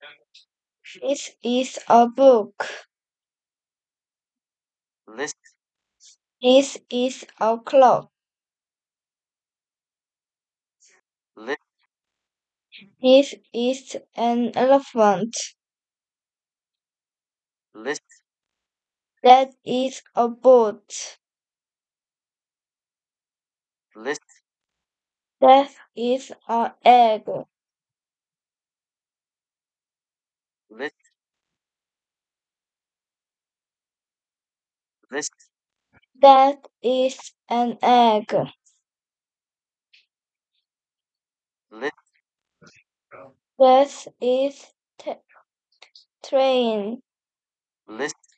This is a book. List. This is a clock. List. This is an elephant. List. That is a boat. List. That is an egg. List. List. That is an egg. List. That is train. List.